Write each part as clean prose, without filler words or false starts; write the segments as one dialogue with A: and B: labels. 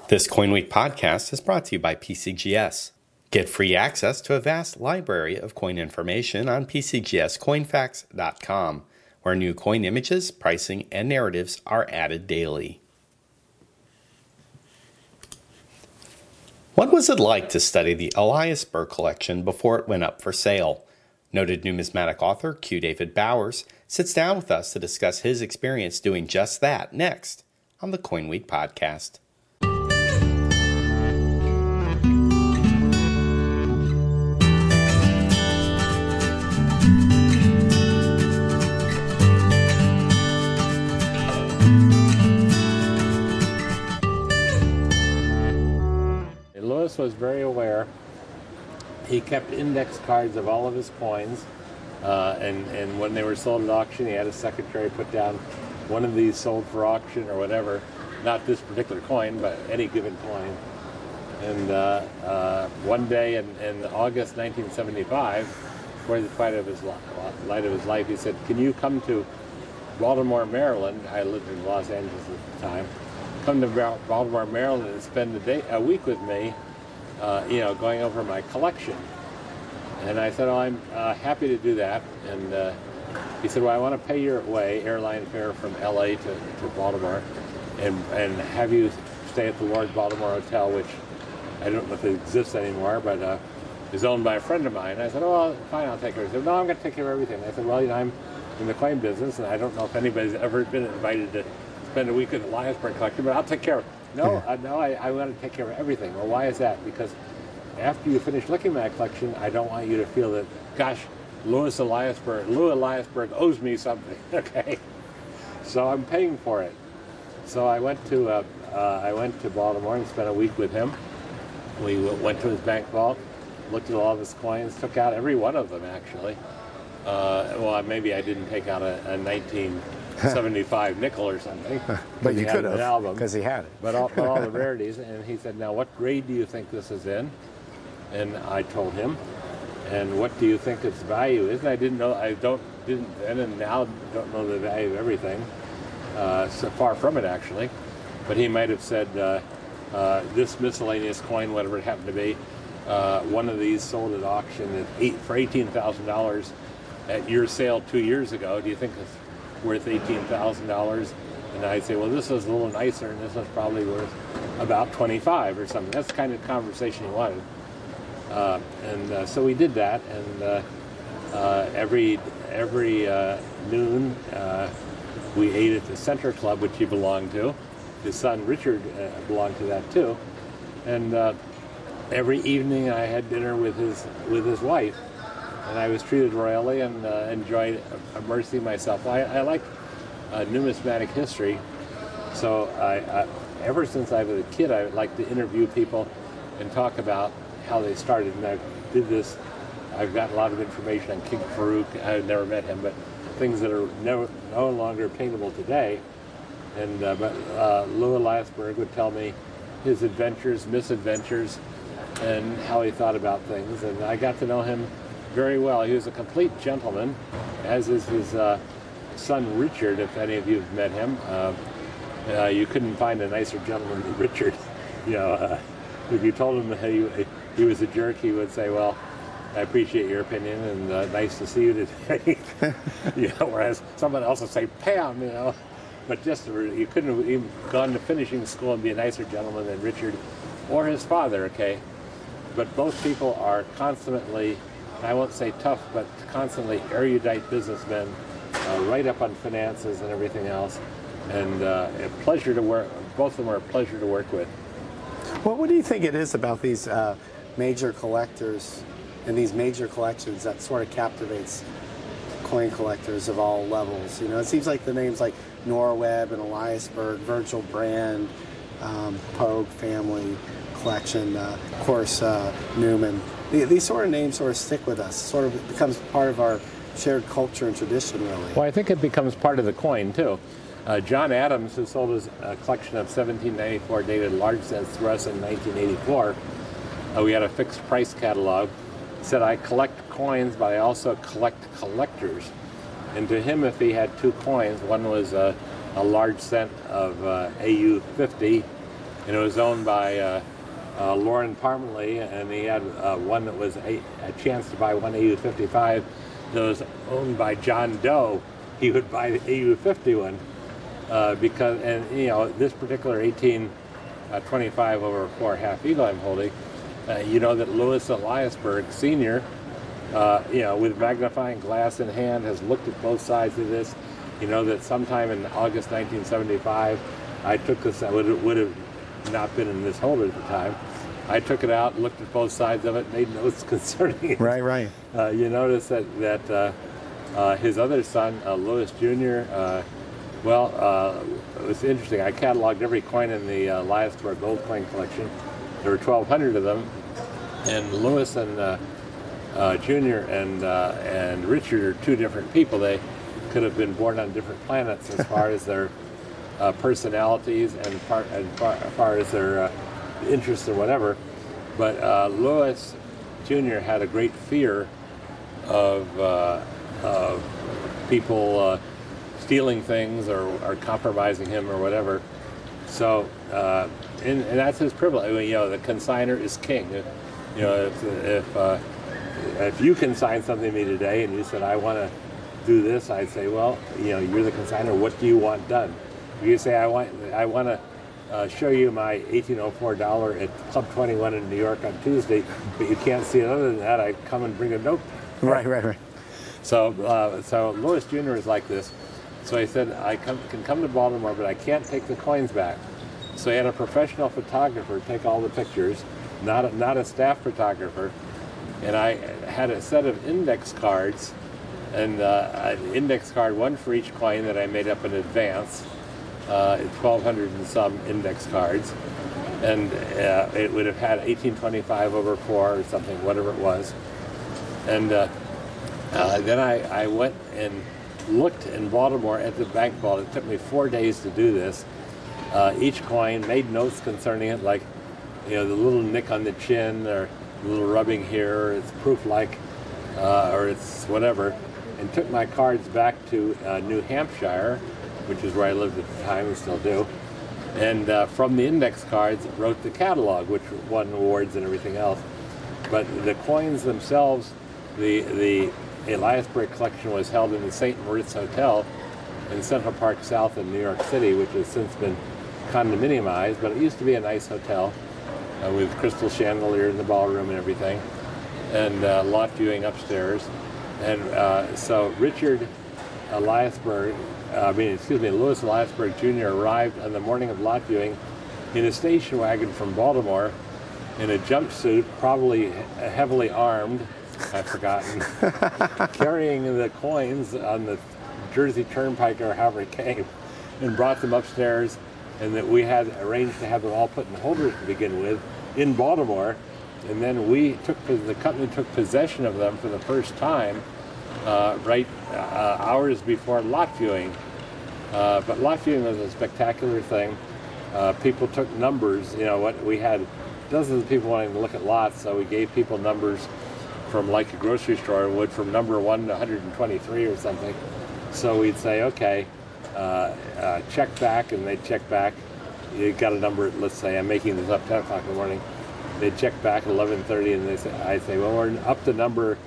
A: This Coin Week podcast is brought to you by PCGS. Get free access to a vast library of coin information on PCGSCoinFacts.com, where new coin images, pricing, and narratives are added daily. What was it like to study the Elias Burg collection before it went up for sale? Noted numismatic author Q. David Bowers sits down with us to discuss his experience doing just that next on the Coin Week podcast.
B: Louis was very aware. He kept index cards of all of his coins, and when they were sold at auction, he had his secretary put down one of these sold for auction or whatever. Not this particular coin, but any given coin. And one day in August 1975, toward the light of his life, he said, "Can you come to Baltimore, Maryland?" I lived in Los Angeles at the time. "Come to Baltimore, Maryland, and spend a week with me, going over my collection." And I said, "Oh, I'm happy to do that." And he said, "Well, I want to pay your way, airline fare from LA to Baltimore, and have you stay at the Lord Baltimore Hotel," which I don't know if it exists anymore, but is owned by a friend of mine. I said, "Oh, well, fine, I'll take care of it." He said, "No, I'm going to take care of everything." I said, "Well, I'm in the coin business, and I don't know if anybody's ever been invited to spend a week in the Elias Burg collection, but I'll take care of it." No, I want to take care of everything." "Well, why is that?" "Because after you finish looking at my collection, I don't want you to feel that, gosh, Lou Elias Burg owes me something." Okay, so I'm paying for it. So I went to Baltimore and spent a week with him. We went to his bank vault, looked at all of his coins, took out every one of them actually. Well, maybe I didn't take out a 1975 nickel or something.
C: But you could have,
B: because he had it. But all the rarities. And he said, "Now, what grade do you think this is in?" And I told him. "And what do you think its value is?" And I didn't know. Didn't then and now don't know the value of everything. So far from it, actually. But he might have said, "This miscellaneous coin, whatever it happened to be, one of these sold at auction for $18,000 at your sale 2 years ago. Do you think it's worth $18,000? And I'd say, "Well, this is a little nicer, and this is probably worth about 25 or something." That's the kind of conversation he wanted. So we did that, and every noon we ate at the Center Club, which he belonged to. His son Richard belonged to that too, and every evening I had dinner with his wife. And I was treated royally and enjoyed immersing myself. I like numismatic history, so ever since I was a kid, I like to interview people and talk about how they started. And I did this. I've got a lot of information on King Farouk. I've never met him, but things that are no longer paintable today. And but Lou Elias Burg would tell me his adventures, misadventures, and how he thought about things. And I got to know him very well. He was a complete gentleman, as is his son Richard, if any of you have met him. You couldn't find a nicer gentleman than Richard. If you told him that he was a jerk, he would say, "Well, I appreciate your opinion, and nice to see you today." Whereas someone else would say, "Pam," But you couldn't have even gone to finishing school and be a nicer gentleman than Richard or his father, okay? But both people are constantly, I won't say tough, but constantly erudite businessmen, right up on finances and everything else, and a pleasure to work. Both of them are a pleasure to work with.
C: Well, what do you think it is about these major collectors and these major collections that sort of captivates coin collectors of all levels? It seems like the names like Nora Webb and Elias Burg, Virgil Brand, Pogue family collection, of course, Newman. These sort of names sort of stick with us, sort of becomes part of our shared culture and tradition, really.
B: Well, I think it becomes part of the coin, too. John Adams, who sold his collection of 1794 dated large cents to us in 1984, we had a fixed price catalog, said, "I collect coins, but I also collect collectors." And to him, if he had two coins, one was a large cent of AU 50 and it was owned by Lauren Parmalee, and he had one that was a chance to buy one AU-55 that was owned by John Doe. He would buy the AU-51 because, and this particular 1825 over 4 half eagle I'm holding, that Louis Eliasberg Sr., with magnifying glass in hand, has looked at both sides of this. That sometime in August 1975, I took this, I would have not been in this holder at the time. I took it out, looked at both sides of it, made notes concerning it.
C: Right.
B: You notice that his other son, Louis Jr., it was interesting. I cataloged every coin in the Eliasberg gold coin collection. There were 1,200 of them, and Louis and Jr. and Richard are two different people. They could have been born on different planets as far as their personalities and as far as their interests or whatever. But Louis Jr. had a great fear of people stealing things or compromising him or whatever. So, and that's his privilege. The consigner is king. If you consign something to me today and you said, I want to do this, I'd say, well, you're the consigner. What do you want done? If you say, I want to show you my $1804 at Club 21 in New York on Tuesday, but you can't see it other than that, I'd come and bring a note.
C: Right.
B: So Louis Jr. is like this. So he said, I can come to Baltimore, but I can't take the coins back. So he had a professional photographer take all the pictures, not a staff photographer. And I had a set of index cards, and an index card, one for each coin that I made up in advance, 1,200 and some index cards. And it would have had 1825 over 4 or something, whatever it was. And then I went and looked in Baltimore at the bank vault. It took me 4 days to do this. Each coin, made notes concerning it, like the little nick on the chin, or a little rubbing here, or it's proof-like, or it's whatever, and took my cards back to New Hampshire, which is where I lived at the time and still do. And from the index cards, wrote the catalog, which won awards and everything else. But the coins themselves, the Eliasberg collection was held in the St. Moritz Hotel in Central Park South in New York City, which has since been condominiumized, but it used to be a nice hotel with crystal chandelier in the ballroom and everything, and lot viewing upstairs. And so Louis Eliasberg Jr. arrived on the morning of lot viewing in a station wagon from Baltimore in a jumpsuit, probably heavily armed, I've forgotten, carrying the coins on the Jersey Turnpike or however it came, and brought them upstairs, and that we had arranged to have them all put in holders to begin with in Baltimore, and then the company took possession of them for the first time hours before lot viewing. But lot viewing was a spectacular thing. People took numbers. We had dozens of people wanting to look at lots, so we gave people numbers from, like a grocery store would, from number 1 to 123 or something. So we'd say, okay, check back, and they'd check back. You got a number, let's say, I'm making this up, 10 o'clock in the morning. They'd check back at 11:30, and I'd say, well, we're up to number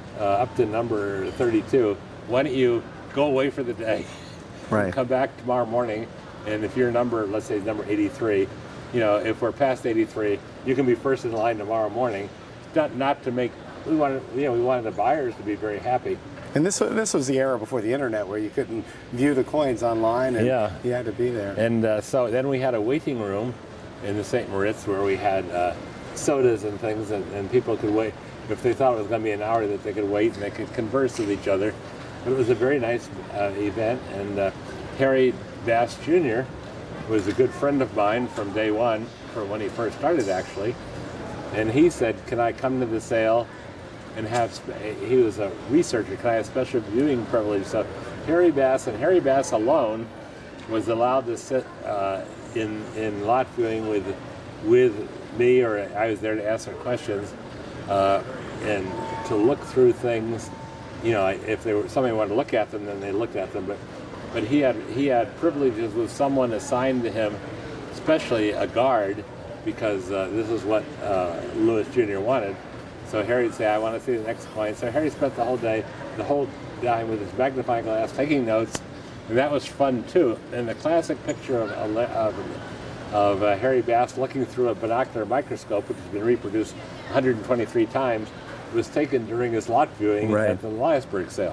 B: 32. Why don't you go away for the day?
C: Right.
B: Come back tomorrow morning, and if your number, let's say, is number 83, if we're past 83, you can be first in line tomorrow morning. Not to make, we wanted the buyers to be very happy.
C: And this was the era before the internet, where you couldn't view the coins online, and you had to be there.
B: And so then we had a waiting room in the St. Moritz where we had sodas and things, and people could wait. If they thought it was going to be an hour, that they could wait and they could converse with each other. But it was a very nice event, and Harry Bass Jr. was a good friend of mine from day one, from when he first started, actually. And he said, can I come to the sale and he was a researcher, can I have special viewing privilege? So Harry Bass, and Harry Bass alone, was allowed to sit in lot viewing with me, or I was there to answer questions, and to look through things. If somebody wanted to look at them, then they looked at them. But he had privileges with someone assigned to him especially a guard, because this is what Louis Jr. wanted. So Harry would say, I want to see the next coin. So Harry spent the whole time with his magnifying glass taking notes, and that was fun too. And the classic picture of Harry Bass looking through a binocular microscope, which has been reproduced 123 times, was taken during his lot viewing at the Eliasberg sale.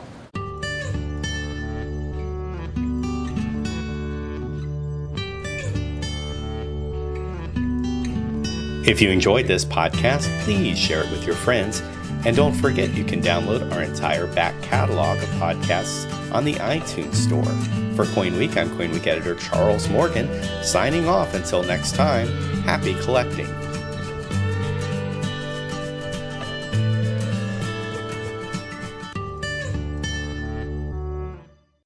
A: If you enjoyed this podcast, please share it with your friends. And don't forget, you can download our entire back catalog of podcasts on the iTunes Store. For Coin Week, I'm Coin Week editor Charles Morgan, signing off until next time. Happy collecting.